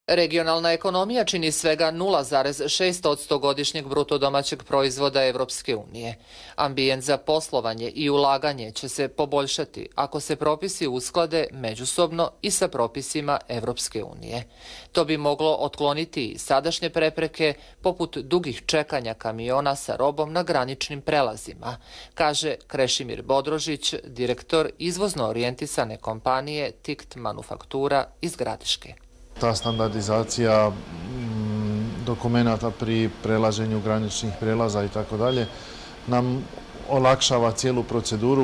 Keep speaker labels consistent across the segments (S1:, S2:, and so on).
S1: Regionalna ekonomija čini svega 0,6% godišnjeg bruto domaćeg proizvoda Evropske unije. Ambijent za poslovanje i ulaganje će se poboljšati ako se propisi usklade međusobno i sa propisima Evropske unije. To bi moglo otkloniti i sadašnje prepreke poput dugih čekanja kamiona sa robom na graničnim prelazima, kaže Krešimir Bodrožić, direktor izvozno orijentisane kompanije TICT Manufaktura iz Gradiške.
S2: Ta standardizacija dokumenata pri prelaženju graničnih prelaza i tako dalje nam olakšava cijelu proceduru,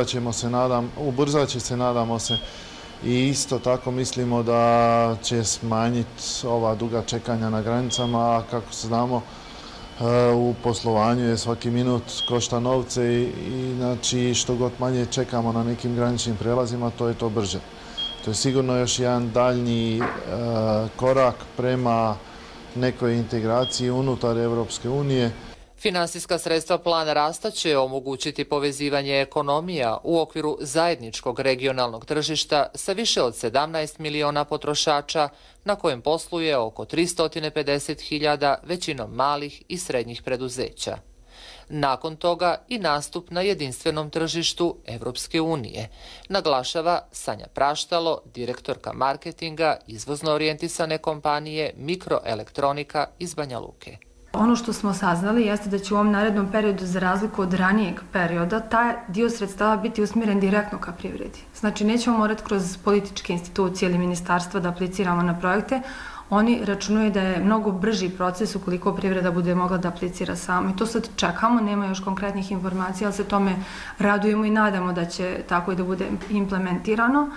S2: ubrzat će se, nadamo se, i isto tako mislimo da će smanjiti ova duga čekanja na granicama, a kako znamo u poslovanju je svaki minut košta novce i znači što god manje čekamo na nekim graničnim prelazima, to je to brže. To je sigurno još jedan daljnji korak prema nekoj integraciji unutar Evropske unije.
S1: Finansijska sredstva plana rasta će omogućiti povezivanje ekonomija u okviru zajedničkog regionalnog tržišta sa više od 17 miliona potrošača na kojem posluje oko 350.000 većinom malih i srednjih preduzeća. Nakon toga i nastup na jedinstvenom tržištu Evropske unije, naglašava Sanja Praštalo, direktorka marketinga izvozno orijentisane kompanije Mikroelektronika iz Banja Luke.
S3: Ono što smo saznali jeste da će u ovom narednom periodu, za razliku od ranijeg perioda, taj dio sredstava biti usmjeren direktno ka privredi. Znači, nećemo morati kroz političke institucije ili ministarstva da apliciramo na projekte. Oni računaju da je mnogo brži proces ukoliko privreda bude mogla da aplicira samo. I to sad čekamo, nema još konkretnih informacija, ali se tome radujemo i nadamo da će tako i da bude implementirano.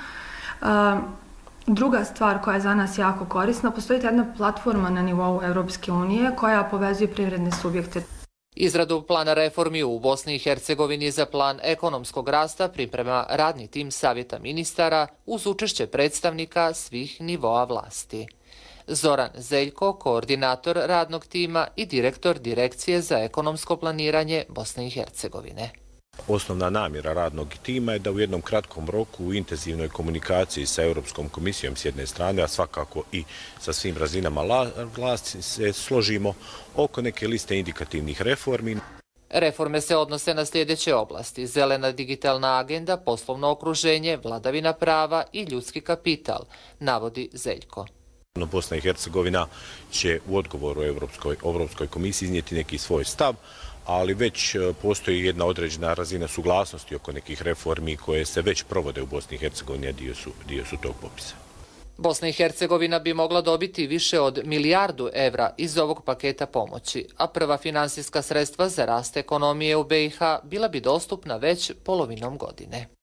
S3: Druga stvar koja je za nas jako korisna, postoji jedna platforma na nivou Evropske unije koja povezuje privredne subjekte.
S1: Izradu plana reformi u Bosni i Hercegovini za plan ekonomskog rasta priprema radni tim Savjeta ministara uz učešće predstavnika svih nivoa vlasti. Zoran Zeljko, koordinator radnog tima i direktor Direkcije za ekonomsko planiranje Bosne i Hercegovine.
S4: Osnovna namjera radnog tima je da u jednom kratkom roku u intenzivnoj komunikaciji sa Europskom komisijom s jedne strane, a svakako i sa svim razinama vlasti se složimo oko neke liste indikativnih reformi.
S1: Reforme se odnose na sljedeće oblasti: zelena digitalna agenda, poslovno okruženje, vladavina prava i ljudski kapital, navodi Zeljko.
S4: Bosna i Hercegovina će u odgovoru Europskoj komisiji iznijeti neki svoj stav, ali već postoji jedna određena razina suglasnosti oko nekih reformi koje se već provode u Bosni i Hercegovini, a dio su tog popisa.
S1: Bosna i Hercegovina bi mogla dobiti više od 1 milijardu evra iz ovog paketa pomoći, a prva finansijska sredstva za rast ekonomije u BiH bila bi dostupna već polovinom godine.